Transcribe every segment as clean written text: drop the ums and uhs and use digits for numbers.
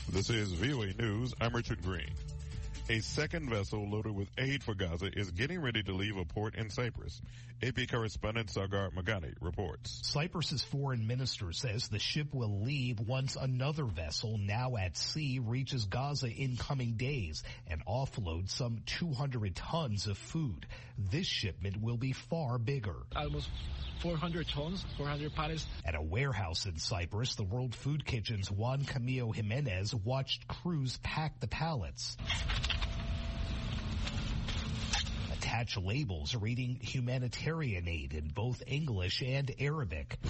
This is VOA News. I'm Richard Green. A second vessel loaded with aid for Gaza is getting ready to leave a port in Cyprus. AP correspondent Sagar Magani reports. Cyprus's foreign minister says the ship will leave once another vessel, now at sea, reaches Gaza in coming days and offloads some 200 tons of food. This shipment will be far bigger. Almost 400 tons, 400 pallets. At a warehouse in Cyprus, the World Food Kitchen's Juan Camilo Jimenez watched crews pack the pallets. Attach labels reading humanitarian aid in both English and Arabic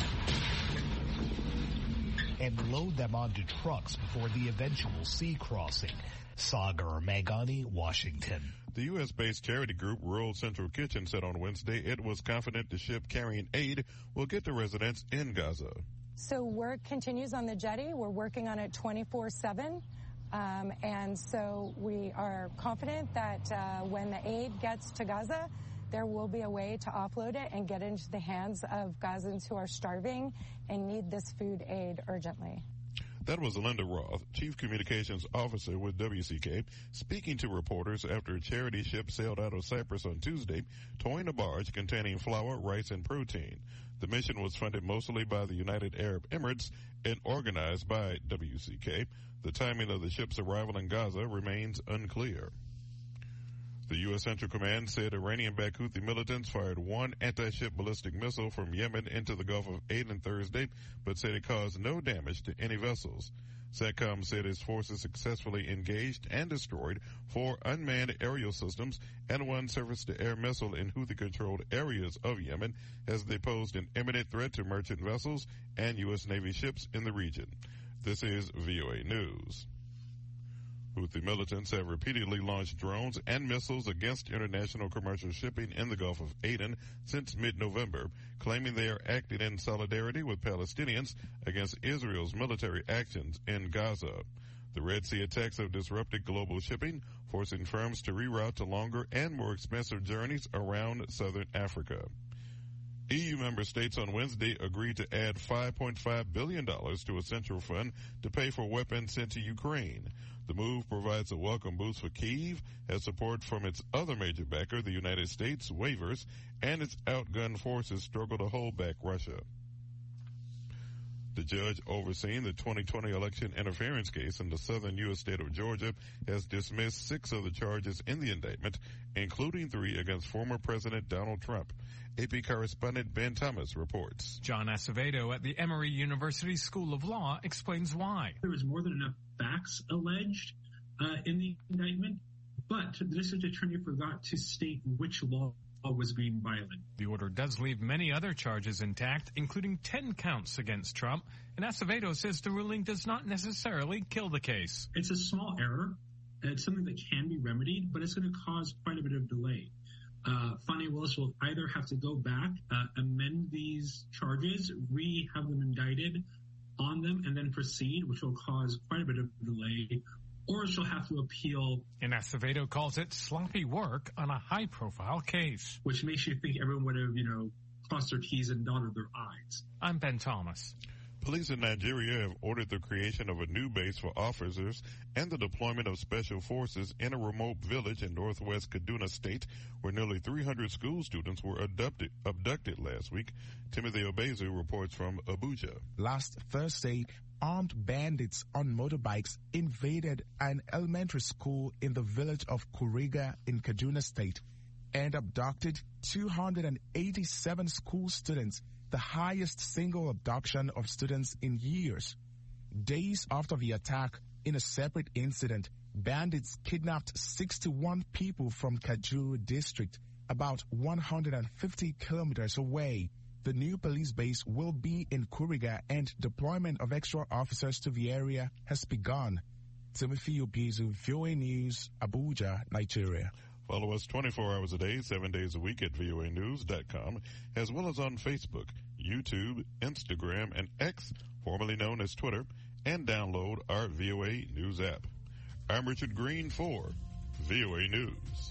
and load them onto trucks before the eventual sea crossing. Sagar Magani, Washington. The U.S.-based charity group Rural Central Kitchen said on Wednesday it was confident the ship carrying aid will get to residents in Gaza. So work continues on the jetty. We're working on it 24/7. And so we are confident that when the aid gets to Gaza, there will be a way to offload it and get into the hands of Gazans who are starving and need this food aid urgently. That was Linda Roth, Chief Communications Officer with WCK, speaking to reporters after a charity ship sailed out of Cyprus on Tuesday, towing a barge containing flour, rice, and protein. The mission was funded mostly by the United Arab Emirates and organized by WCK. The timing of the ship's arrival in Gaza remains unclear. The U.S. Central Command said Iranian-backed Houthi militants fired one anti-ship ballistic missile from Yemen into the Gulf of Aden Thursday, but said it caused no damage to any vessels. SATCOM said its forces successfully engaged and destroyed 4 unmanned aerial systems and 1 surface-to-air missile in Houthi-controlled areas of Yemen as they posed an imminent threat to merchant vessels and U.S. Navy ships in the region. This is VOA News. Houthi militants have repeatedly launched drones and missiles against international commercial shipping in the Gulf of Aden since mid-November, claiming they are acting in solidarity with Palestinians against Israel's military actions in Gaza. The Red Sea attacks have disrupted global shipping, forcing firms to reroute to longer and more expensive journeys around southern Africa. EU member states on Wednesday agreed to add $5.5 billion to a central fund to pay for weapons sent to Ukraine. The move provides a welcome boost for Kyiv as support from its other major backer, the United States, wavers, and its outgunned forces struggle to hold back Russia. The judge overseeing the 2020 election interference case in the southern U.S. state of Georgia has dismissed 6 of the charges in the indictment, including 3 against former President Donald Trump. AP correspondent Ben Thomas reports. John Acevedo at the Emory University School of Law explains why. There was more than enough facts alleged in the indictment, but the district attorney forgot to state which law was being violated. The order does leave many other charges intact, including 10 counts against Trump, and Acevedo says the ruling does not necessarily kill the case. It's a small error. It's something that can be remedied, but it's going to cause quite a bit of delay. Fani Willis will either have to go back, amend these charges, have them indicted on them, and then proceed, which will cause quite a bit of delay, or she'll have to appeal. And Acevedo calls it sloppy work on a high-profile case. Which makes you think everyone would have, crossed their T's and dotted their I's. I'm Ben Thomas. Police in Nigeria have ordered the creation of a new base for officers and the deployment of special forces in a remote village in northwest Kaduna State where nearly 300 school students were abducted last week. Timothy Obezu reports from Abuja. Last Thursday, armed bandits on motorbikes invaded an elementary school in the village of Kuriga in Kaduna State and abducted 287 school students, the highest single abduction of students in years. Days after the attack, in a separate incident, bandits kidnapped 61 people from Kajuru district, about 150 kilometers away. The new police base will be in Kuriga and deployment of extra officers to the area has begun. Timothy Obizu, VOA News, Abuja, Nigeria. Follow us 24 hours a day, 7 days a week at voanews.com, as well as on Facebook, YouTube, Instagram, and X, formerly known as Twitter, and download our VOA News app. I'm Richard Green for VOA News.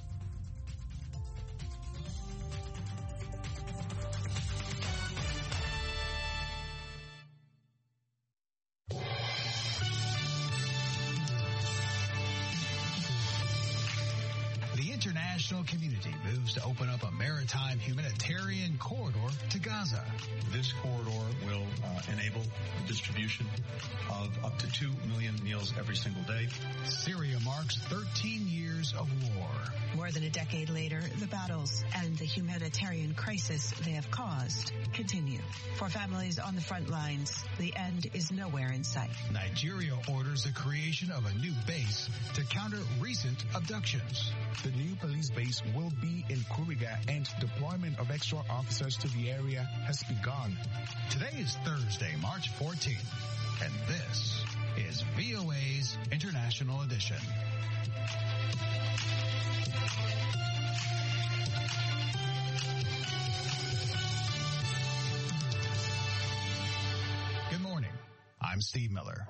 international community moves to open up a maritime humanitarian corridor to Gaza. This corridor will enable the distribution of up to 2 million meals every single day. Syria marks 13 years of war. More than a decade later, the battles and the humanitarian crisis they have caused continue. For families on the front lines, the end is nowhere in sight. Nigeria orders the creation of a new base to counter recent abductions. The new police base will be in Kuriga, and deployment of extra officers to the area has begun. Today is Thursday, March 14th, and this is VOA's International Edition. Good morning. I'm Steve Miller.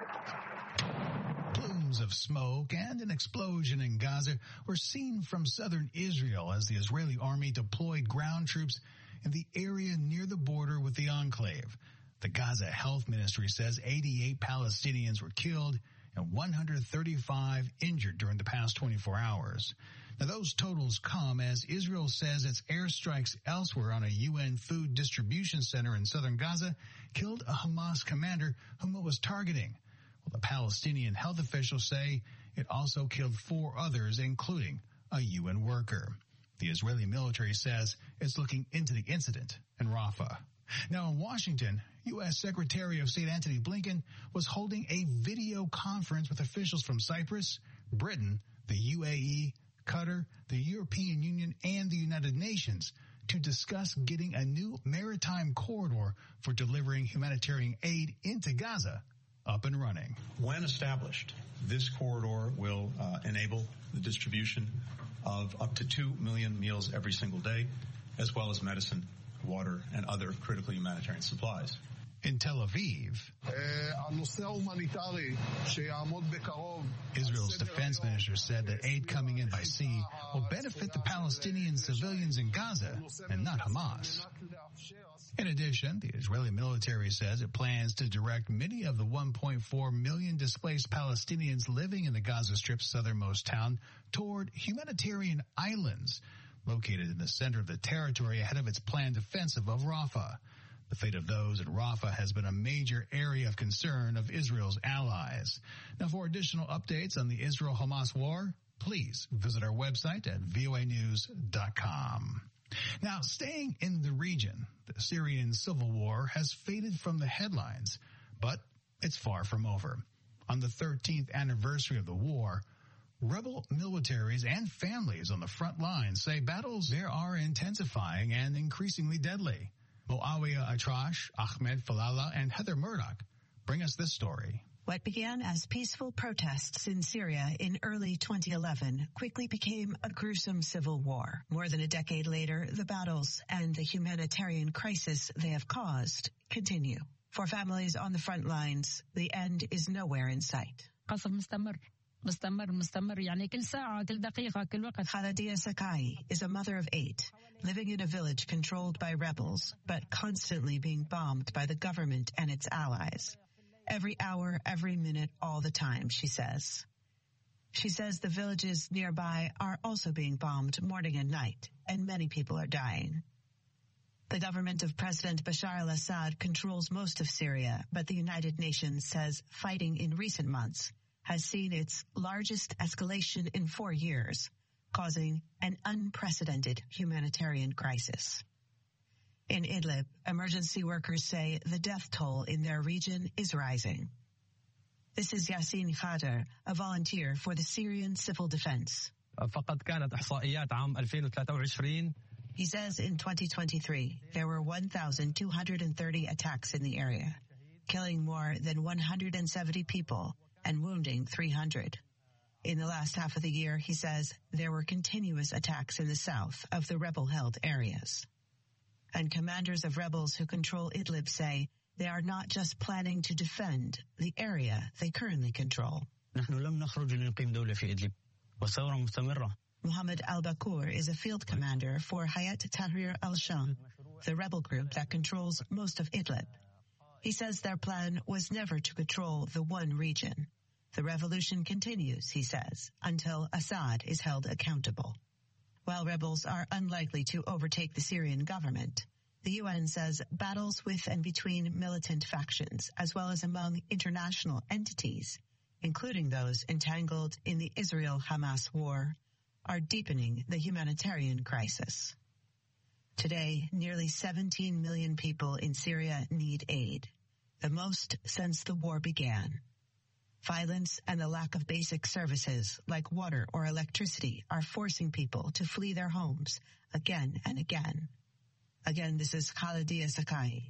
Plumes of smoke and an explosion in Gaza were seen from southern Israel as the Israeli army deployed ground troops in the area near the border with the enclave. The Gaza Health Ministry says 88 Palestinians were killed and 135 injured during the past 24 hours. Now, those totals come as Israel says its airstrikes elsewhere on a UN food distribution center in southern Gaza killed a Hamas commander whom it was targeting. Well, the Palestinian health officials say it also killed 4 others, including a UN worker. The Israeli military says it's looking into the incident in Rafah. Now in Washington, U.S. Secretary of State Antony Blinken was holding a video conference with officials from Cyprus, Britain, the UAE, Qatar, the European Union, and the United Nations to discuss getting a new maritime corridor for delivering humanitarian aid into Gaza up and running. When established, this corridor will enable the distribution of up to 2 million meals every single day, as well as medicine, water, and other critical humanitarian supplies. In Tel Aviv, Israel's defense minister said that aid coming in by sea will benefit the Palestinian civilians in Gaza and not Hamas. In addition, the Israeli military says it plans to direct many of the 1.4 million displaced Palestinians living in the Gaza Strip's southernmost town toward humanitarian islands located in the center of the territory ahead of its planned offensive of Rafah. The fate of those in Rafah has been a major area of concern of Israel's allies. Now, for additional updates on the Israel-Hamas war, please visit our website at voanews.com. Now, staying in the region, the Syrian civil war has faded from the headlines, but it's far from over. On the 13th anniversary of the war, rebel militaries and families on the front lines say battles there are intensifying and increasingly deadly. Moawiyah Atrash, Ahmed Falala, and Heather Murdoch bring us this story. What began as peaceful protests in Syria in early 2011 quickly became a gruesome civil war. More than a decade later, the battles and the humanitarian crisis they have caused continue. For families on the front lines, the end is nowhere in sight. Khaladia Sakai is a mother of 8, living in a village controlled by rebels, but constantly being bombed by the government and its allies. Every hour, every minute, all the time, she says. She says the villages nearby are also being bombed morning and night, and many people are dying. The government of President Bashar al-Assad controls most of Syria, but the United Nations says fighting in recent months has seen its largest escalation in 4 years, causing an unprecedented humanitarian crisis. In Idlib, emergency workers say the death toll in their region is rising. This is Yasin Khader, a volunteer for the Syrian Civil Defense. He says in 2023, there were 1,230 attacks in the area, killing more than 170 people and wounding 300. In the last half of the year, he says, there were continuous attacks in the south of the rebel-held areas. And commanders of rebels who control Idlib say they are not just planning to defend the area they currently control. Mohammed al-Bakur is a field commander for Hayat Tahrir al-Sham, the rebel group that controls most of Idlib. He says their plan was never to control the one region. The revolution continues, he says, until Assad is held accountable. While rebels are unlikely to overtake the Syrian government, the UN says battles with and between militant factions, as well as among international entities, including those entangled in the Israel-Hamas war, are deepening the humanitarian crisis. Today, nearly 17 million people in Syria need aid, the most since the war began. Violence and the lack of basic services like water or electricity are forcing people to flee their homes again and again. Again, this is Khalidia Sakai.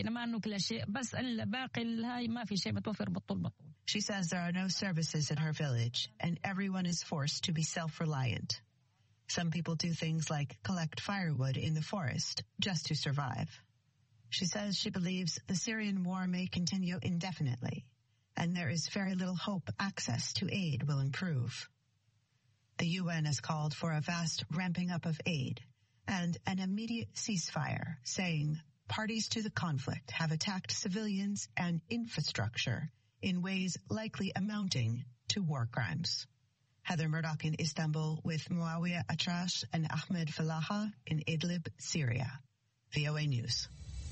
She says there are no services in her village and everyone is forced to be self-reliant. Some people do things like collect firewood in the forest just to survive. She says she believes the Syrian war may continue indefinitely, and there is very little hope access to aid will improve. The UN has called for a vast ramping up of aid and an immediate ceasefire, saying parties to the conflict have attacked civilians and infrastructure in ways likely amounting to war crimes. Heather Murdoch in Istanbul with Muawiyah Atrash and Ahmed Falaha in Idlib, Syria. VOA News.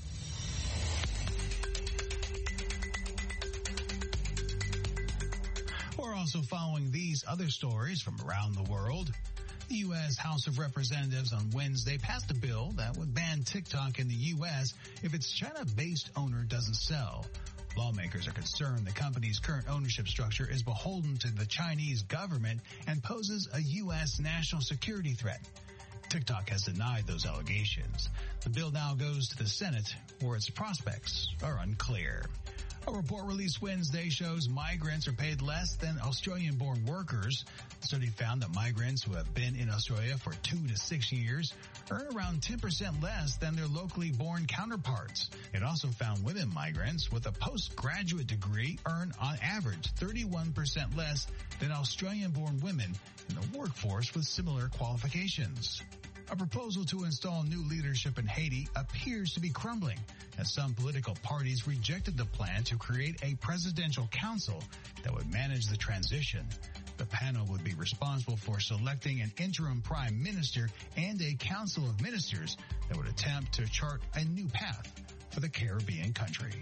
We're also following these other stories from around the world. The U.S. House of Representatives on Wednesday passed a bill that would ban TikTok in the U.S. if its China-based owner doesn't sell. Lawmakers are concerned the company's current ownership structure is beholden to the Chinese government and poses a U.S. national security threat. TikTok has denied those allegations. The bill now goes to the Senate, where its prospects are unclear. A report released Wednesday shows migrants are paid less than Australian-born workers. The study found that migrants who have been in Australia for 2 to 6 years earn around 10% less than their locally born counterparts. It also found women migrants with a postgraduate degree earn on average 31% less than Australian-born women in the workforce with similar qualifications. A proposal to install new leadership in Haiti appears to be crumbling, as some political parties rejected the plan to create a presidential council that would manage the transition. The panel would be responsible for selecting an interim prime minister and a council of ministers that would attempt to chart a new path for the Caribbean country.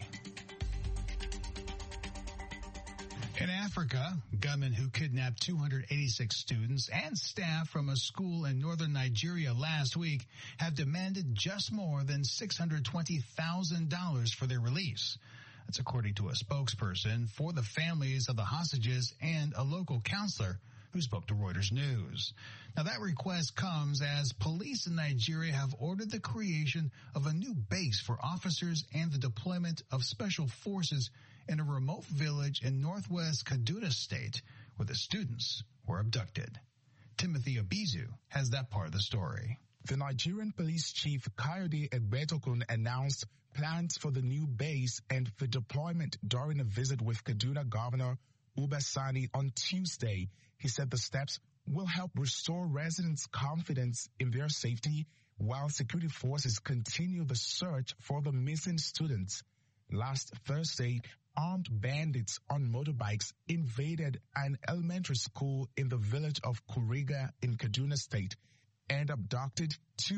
In Africa, gunmen who kidnapped 286 students and staff from a school in northern Nigeria last week have demanded just more than $620,000 for their release. That's according to a spokesperson for the families of the hostages and a local counselor who spoke to Reuters News. Now, that request comes as police in Nigeria have ordered the creation of a new base for officers and the deployment of special forces in a remote village in northwest Kaduna State where the students were abducted. Timothy Obizu has that part of the story. The Nigerian police chief Kayode Egbetokun announced plans for the new base and the deployment during a visit with Kaduna Governor Uba Sani on Tuesday. He said the steps will help restore residents' confidence in their safety while security forces continue the search for the missing students. Last Thursday, armed bandits on motorbikes invaded an elementary school in the village of Kuriga in Kaduna State and abducted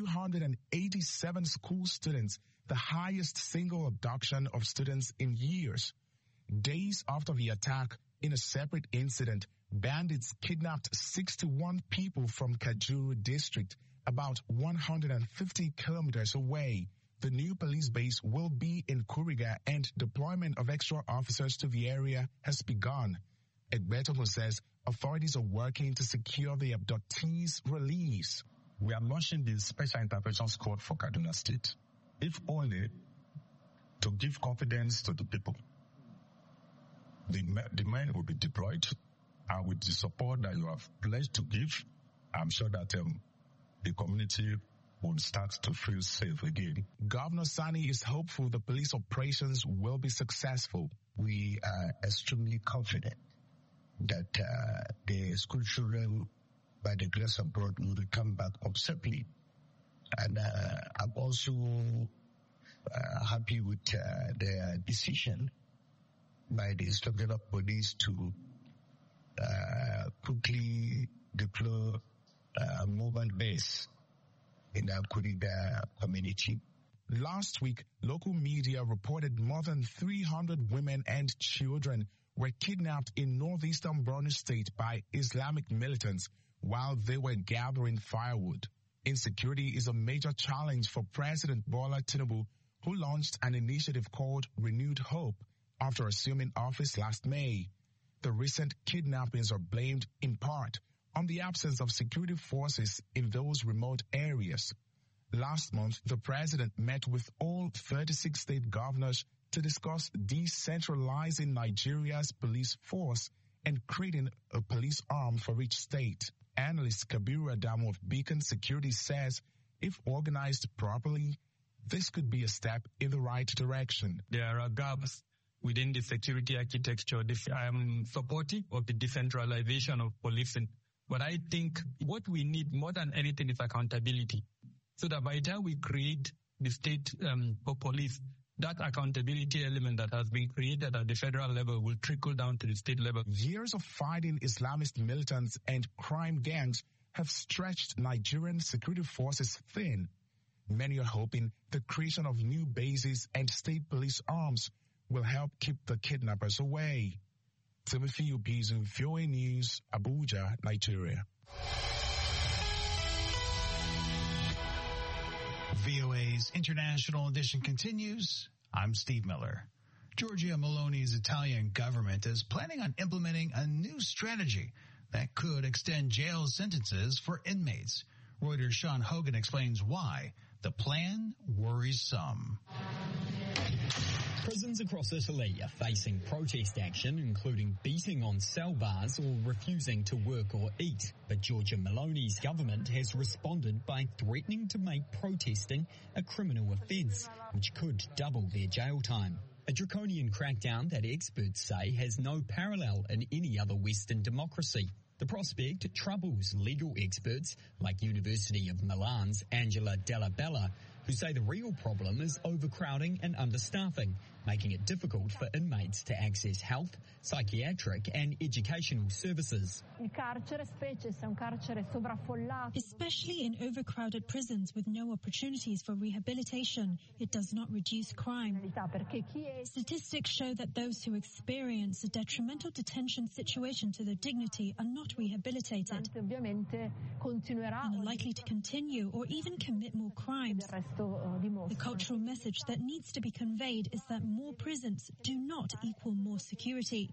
287 school students, the highest single abduction of students in years. Days after the attack, in a separate incident, bandits kidnapped 61 people from Kajuru district, about 150 kilometers away. The new police base will be in Kuriga and deployment of extra officers to the area has begun. Egbetokun says authorities are working to secure the abductees' release. We are launching the Special Intervention Squad for Kaduna State, if only to give confidence to the people. The men will be deployed, and with the support that you have pledged to give, I'm sure that the community will start to feel safe again. Governor Sani is hopeful the police operations will be successful. We are extremely confident that the school children, by the grace of God, will come back home safely. And I'm also happy with their decision by the instructor of police to quickly deploy movement base in the Kuriga community. Last week, local media reported more than 300 women and children were kidnapped in northeastern Borno State by Islamic militants while they were gathering firewood. Insecurity is a major challenge for President Bola Tinubu, who launched an initiative called Renewed Hope after assuming office last May. The recent kidnappings are blamed in part on the absence of security forces in those remote areas. Last month, the president met with all 36 state governors to discuss decentralizing Nigeria's police force and creating a police arm for each state. Analyst Kabiru Adamu of Beacon Security says if organized properly, this could be a step in the right direction. There are gaps within the security architecture. I am supportive of the decentralization of policing, but I think what we need more than anything is accountability. So that by the time we create the state police, that accountability element that has been created at the federal level will trickle down to the state level. Years of fighting Islamist militants and crime gangs have stretched Nigerian security forces thin. Many are hoping the creation of new bases and state police arms will help keep the kidnappers away. Timothy Ubizu, VOA News, Abuja, Nigeria. VOA's International Edition continues. I'm Steve Miller. Giorgia Meloni's Italian government is planning on implementing a new strategy that could extend jail sentences for inmates. Reuters' Sean Hogan explains why the plan worries some. Prisons across Italy are facing protest action, including beating on cell bars or refusing to work or eat. But Giorgia Meloni's government has responded by threatening to make protesting a criminal offence, which could double their jail time. A draconian crackdown that experts say has no parallel in any other Western democracy. The prospect troubles legal experts like University of Milan's Angela Della Bella, who say the real problem is overcrowding and understaffing, making it difficult for inmates to access health, psychiatric and educational services. Especially in overcrowded prisons with no opportunities for rehabilitation, it does not reduce crime. Statistics show that those who experience a detrimental detention situation to their dignity are not rehabilitated and are likely to continue or even commit more crimes. The cultural message that needs to be conveyed is that more prisons do not equal more security.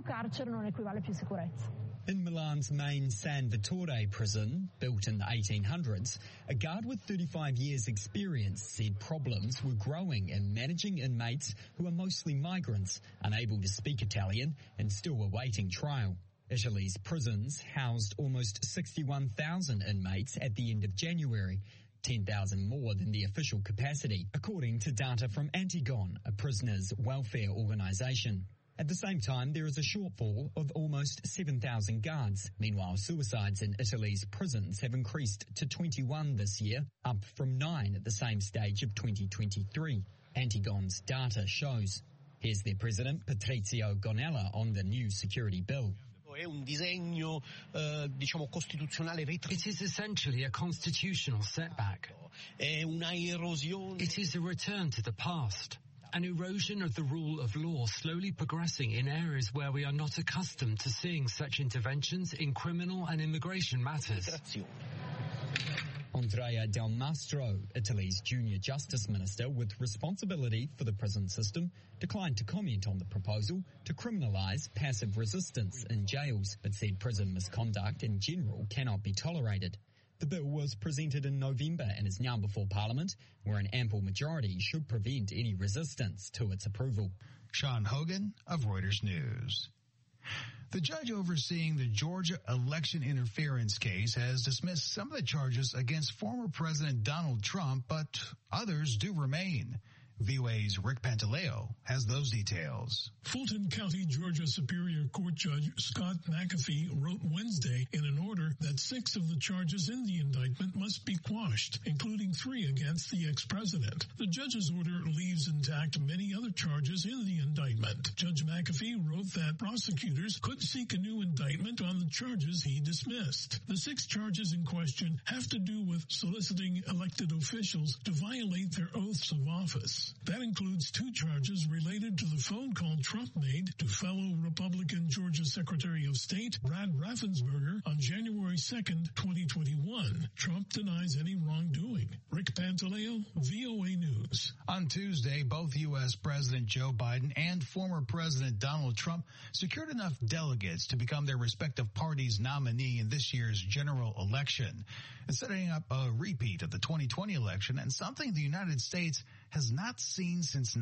In Milan's main San Vittore prison, built in the 1800s, a guard with 35 years' experience said problems were growing in managing inmates who are mostly migrants, unable to speak Italian and still awaiting trial. Italy's prisons housed almost 61,000 inmates at the end of January, 10,000 more than the official capacity, according to data from Antigone, a prisoners' welfare organisation. At the same time, there is a shortfall of almost 7,000 guards. Meanwhile, suicides in Italy's prisons have increased to 21 this year, up from 9 at the same stage of 2023. Antigone's data shows. Here's their president, Patrizio Gonella, on the new security bill. It is essentially a constitutional setback. It is a return to the past. An erosion of the rule of law slowly progressing in areas where we are not accustomed to seeing such interventions in criminal and immigration matters. Andrea Del Mastro, Italy's junior justice minister with responsibility for the prison system, declined to comment on the proposal to criminalise passive resistance in jails, but said prison misconduct in general cannot be tolerated. The bill was presented in November and is now before Parliament, where an ample majority should prevent any resistance to its approval. Sean Hogan of Reuters News. The judge overseeing the Georgia election interference case has dismissed some of the charges against former President Donald Trump, but others do remain. VOA's Rick Pantaleo has those details. Fulton County, Georgia Superior Court Judge Scott McAfee wrote Wednesday in an order that 6 of the charges in the indictment must be quashed, including 3 against the ex-president. The judge's order leaves intact many other charges in the indictment. Judge McAfee wrote that prosecutors could seek a new indictment on the charges he dismissed. The 6 charges in question have to do with soliciting elected officials to violate their oaths of office. That includes 2 charges related to the phone call Trump made to fellow Republican Georgia Secretary of State Brad Raffensperger on January 2nd, 2021. Trump denies any wrongdoing. Rick Pantaleo, VOA News. On Tuesday, both U.S. President Joe Biden and former President Donald Trump secured enough delegates to become their respective parties' nominee in this year's general election. It's setting up a repeat of the 2020 election and something the United States has not seen since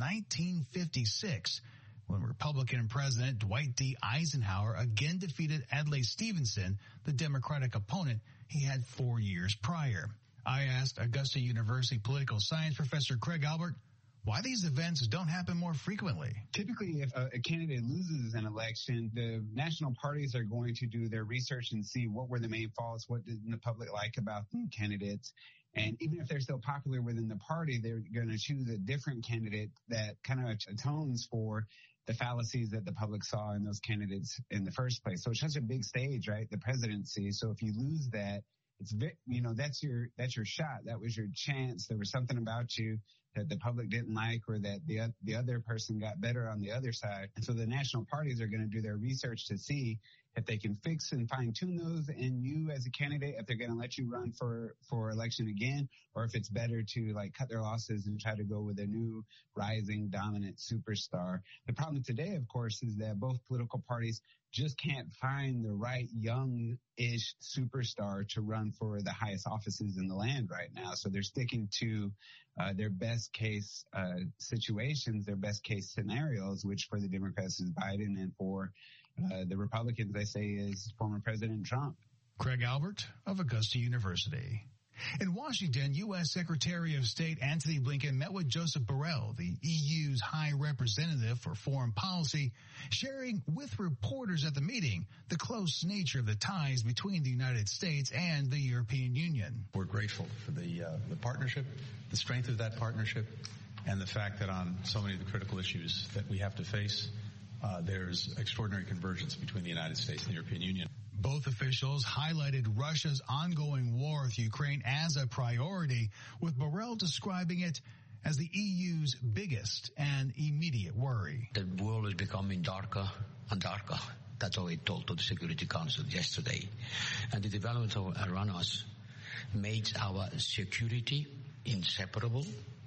1956, when Republican President Dwight D. Eisenhower again defeated Adlai Stevenson, the Democratic opponent he had 4 years prior. I asked Augusta University political science professor Craig Albert why these events don't happen more frequently. Typically, if a candidate loses an election, the national parties are going to do their research and see what were the main faults, what did the public like about the candidates. And even if they're still popular within the party, they're going to choose a different candidate that kind of atones for the fallacies that the public saw in those candidates in the first place. So it's such a big stage, right? The presidency. So if you lose that, it's, that's your shot. That was your chance. There was something about you that the public didn't like, or that the other person got better on the other side. And so the national parties are going to do their research to see if they can fix and fine tune those, and you as a candidate, if they're going to let you run for election again, or if it's better to cut their losses and try to go with a new rising dominant superstar. The problem today, of course, is that both political parties just can't find the right young-ish superstar to run for the highest offices in the land right now. So they're sticking to their best case situations, their best case scenarios, which for the Democrats is Biden, and for the Republicans, they say, is former President Trump. Craig Albert of Augusta University. In Washington, U.S. Secretary of State Antony Blinken met with Joseph Borrell, the EU's High Representative for Foreign Policy, sharing with reporters at the meeting the close nature of the ties between the United States and the European Union. We're grateful for the partnership, the strength of that partnership, and the fact that on so many of the critical issues that we have to face, there's extraordinary convergence between the United States and the European Union. Both officials highlighted Russia's ongoing war with Ukraine as a priority, with Borrell describing it as the EU's biggest and immediate worry. The world is becoming darker and darker. That's what we told to the Security Council yesterday. And the development around us makes our security inseparable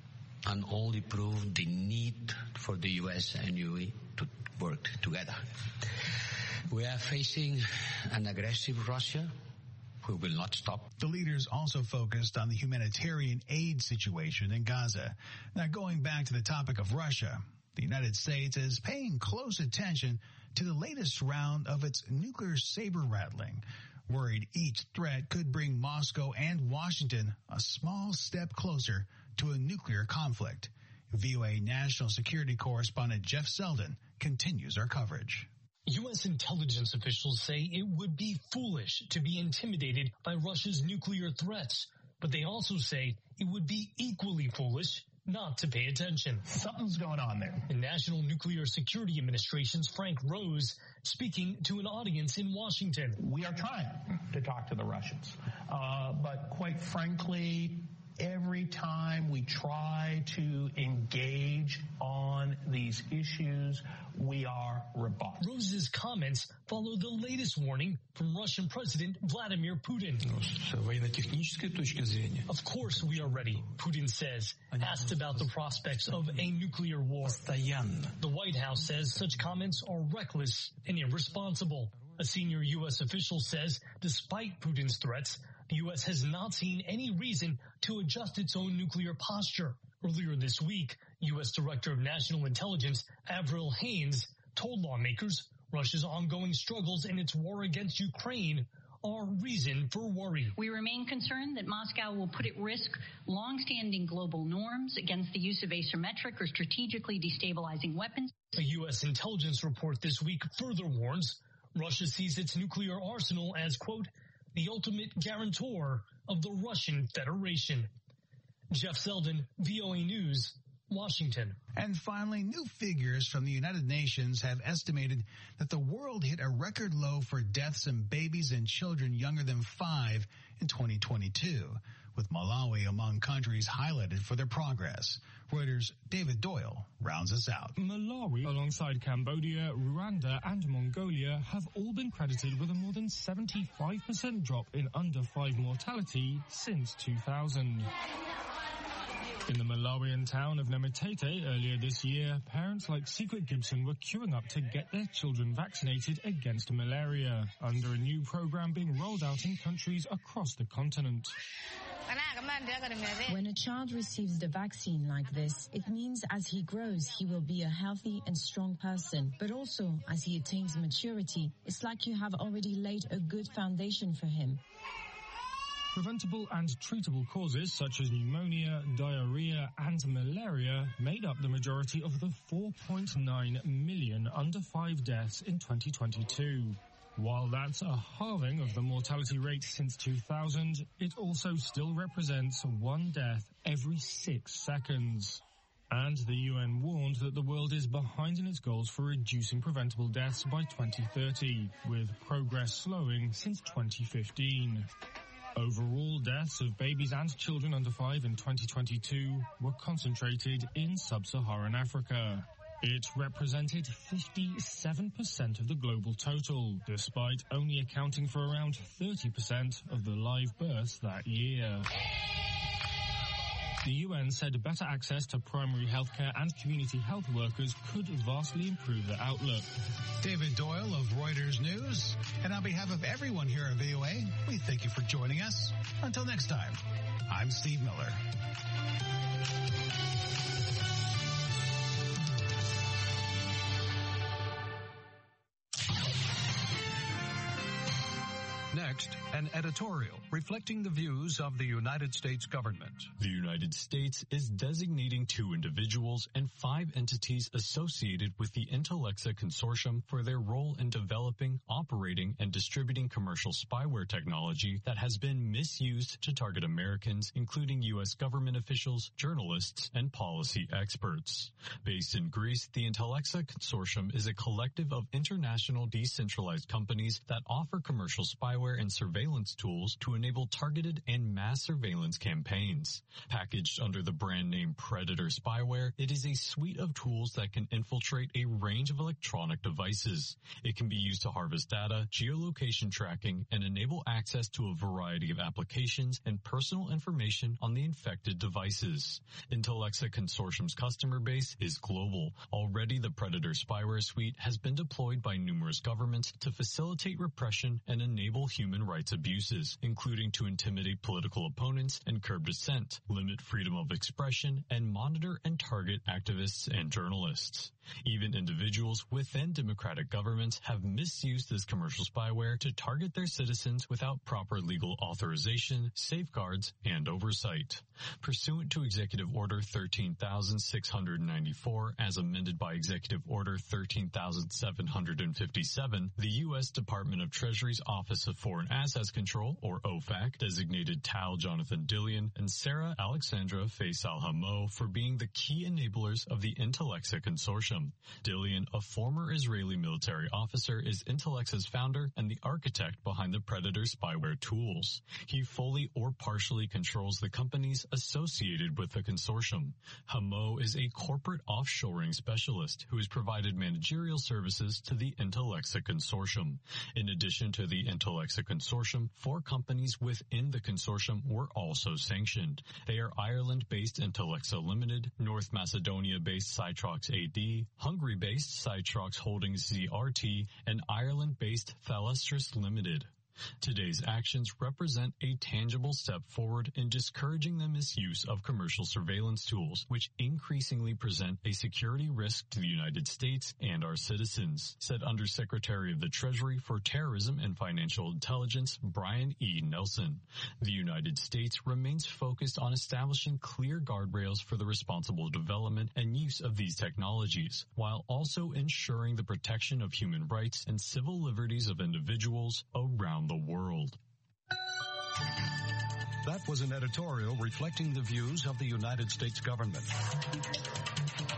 and only prove the need for the U.S. and EU to work together. We are facing an aggressive Russia who will not stop. The leaders also focused on the humanitarian aid situation in Gaza. Now, going back to the topic of Russia, the United States is paying close attention to the latest round of its nuclear saber rattling, worried each threat could bring Moscow and Washington a small step closer to a nuclear conflict. VOA National Security Correspondent Jeff Selden continues our coverage. U.S. intelligence officials say it would be foolish to be intimidated by Russia's nuclear threats, but they also say it would be equally foolish not to pay attention. Something's going on there. The National Nuclear Security Administration's Frank Rose speaking to an audience in Washington. We are trying to talk to the Russians, but quite frankly, every time we try to engage on these issues, we are rebuffed. Rose's comments follow the latest warning from Russian President Vladimir Putin. Of course we are ready, Putin says, asked about the prospects of a nuclear war. The White House says such comments are reckless and irresponsible. A senior U.S. official says, despite Putin's threats, the U.S. has not seen any reason to adjust its own nuclear posture. Earlier this week, U.S. Director of National Intelligence Avril Haines told lawmakers Russia's ongoing struggles in its war against Ukraine are reason for worry. We remain concerned that Moscow will put at risk long-standing global norms against the use of asymmetric or strategically destabilizing weapons. A U.S. intelligence report this week further warns Russia sees its nuclear arsenal as, quote, the ultimate guarantor of the Russian Federation. Jeff Selden, VOA News, Washington. And finally, new figures from the United Nations have estimated that the world hit a record low for deaths in babies and children younger than 5 in 2022, with Malawi among countries highlighted for their progress. Reuters' David Doyle rounds us out. Malawi, alongside Cambodia, Rwanda, and Mongolia, have all been credited with a more than 75% drop in under 5 mortality since 2000. In the Malawian town of Nemetete earlier this year, parents like Secret Gibson were queuing up to get their children vaccinated against malaria, under a new program being rolled out in countries across the continent. When a child receives the vaccine like this, it means as he grows, he will be a healthy and strong person. But also, as he attains maturity, it's like you have already laid a good foundation for him. Preventable and treatable causes such as pneumonia, diarrhea, and malaria made up the majority of the 4.9 million under 5 deaths in 2022. While that's a halving of the mortality rate since 2000, it also still represents 1 death every 6 seconds. And the UN warned that the world is behind in its goals for reducing preventable deaths by 2030, with progress slowing since 2015. Overall, deaths of babies and children under 5 in 2022 were concentrated in sub-Saharan Africa. It represented 57% of the global total, despite only accounting for around 30% of the live births that year. The UN said better access to primary healthcare and community health workers could vastly improve the outlook. David Doyle of Reuters News. And on behalf of everyone here at VOA, we thank you for joining us. Until next time, I'm Steve Miller. Next, an editorial reflecting the views of the United States government. The United States is designating 2 individuals and 5 entities associated with the Intellexa Consortium for their role in developing, operating, and distributing commercial spyware technology that has been misused to target Americans, including U.S. government officials, journalists, and policy experts. Based in Greece, the Intellexa Consortium is a collective of international decentralized companies that offer commercial spyware and surveillance tools to enable targeted and mass surveillance campaigns. Packaged under the brand name Predator Spyware, it is a suite of tools that can infiltrate a range of electronic devices. It can be used to harvest data, geolocation tracking, and enable access to a variety of applications and personal information on the infected devices. Intellexa Consortium's customer base is global. Already, the Predator Spyware suite has been deployed by numerous governments to facilitate repression and enable human rights abuses, including to intimidate political opponents and curb dissent, limit freedom of expression, and monitor and target activists and journalists. Even individuals within democratic governments have misused this commercial spyware to target their citizens without proper legal authorization, safeguards, and oversight. Pursuant to Executive Order 13,694, as amended by Executive Order 13,757, the U.S. Department of Treasury's Office of Foreign Assets Control, or OFAC, designated Tal Jonathan Dillian and Sarah Alexandra Faisal Hamo for being the key enablers of the Intellexa Consortium. Dillian, a former Israeli military officer, is Intellexa's founder and the architect behind the Predator spyware tools. He fully or partially controls the companies associated with the consortium. Hamo is a corporate offshoring specialist who has provided managerial services to the Intellexa Consortium. In addition to the Intellexa Consortium, 4 companies within the consortium were also sanctioned. They are Ireland-based Intellexa Limited, North Macedonia-based Cytrox AD, Hungary-based Cytrox Holdings ZRT, and Ireland-based Thalestris Limited. Today's actions represent a tangible step forward in discouraging the misuse of commercial surveillance tools, which increasingly present a security risk to the United States and our citizens, said Undersecretary of the Treasury for Terrorism and Financial Intelligence, Brian E. Nelson. The United States remains focused on establishing clear guardrails for the responsible development and use of these technologies, while also ensuring the protection of human rights and civil liberties of individuals around the world. That was an editorial reflecting the views of the United States government.